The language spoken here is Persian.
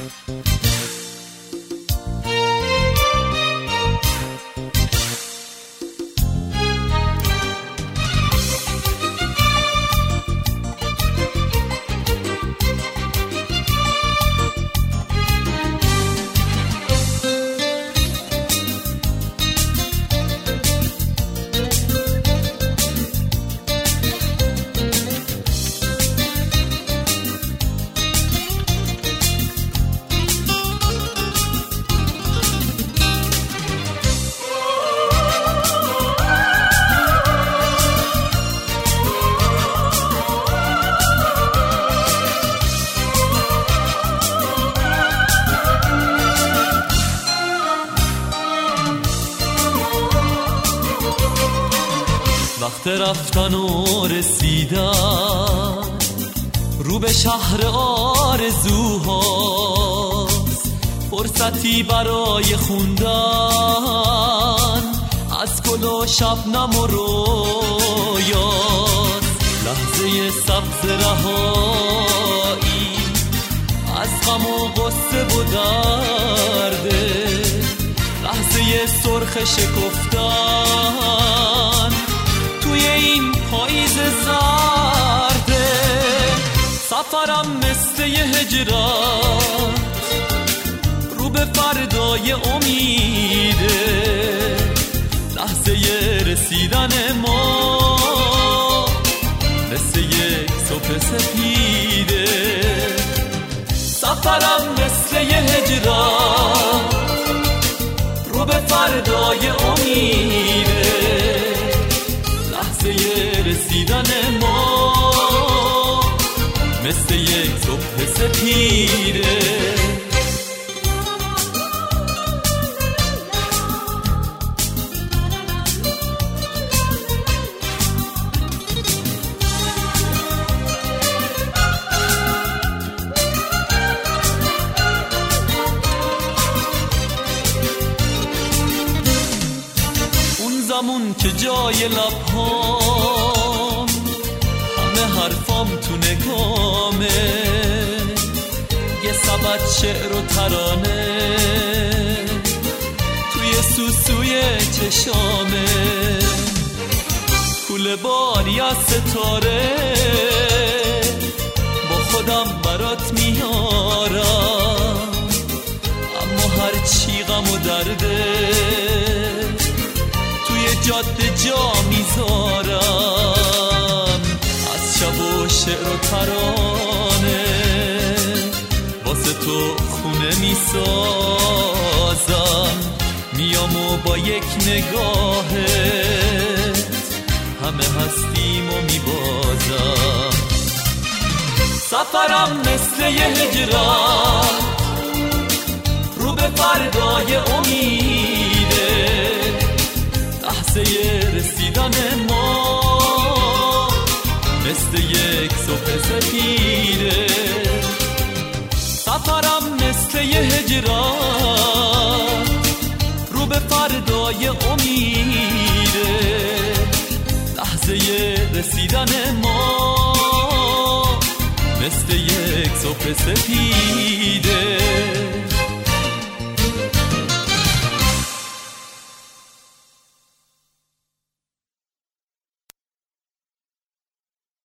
وقت رفتن و رسیدن رو به شهر آرزوهاست، فرصتی برای خوندن از گل و شبنم و رویاست، لحظه سبز رهایی از غم و غصه و درده، لحظه سرخ شکفتن توی این پاییز زرده، سفرم مثل یه هجرت رو به فردای امیده، لحظه رسیدن ما مثل یک صبح سپیده، سفرم مثل یه هجرت رو به فردای امیده، لحظه رسیدن ما مثل یک صبح سپیده. اون زمان که جای لبهام همه حرفام تو نگامه، یه سبد شعر و ترانه توی سوسوی چشامه، کوله باری از ستاره با خودم برات میارم، اما هر چی غم و درده توی جاده جا میذارم، از شب و شعر و ترانه واسه تو خونه میسازم، میام و با یک نگاهت همه هستیم و میبازم، سفرم مثل یه هجرت رو به فردای امیده، لحظه رسیدن ما مثل یک صبح سپیده، سفرم مثل یه هجرت رو به فردای امیده، لحظه رسیدن ما مثل یک صبح سپیده.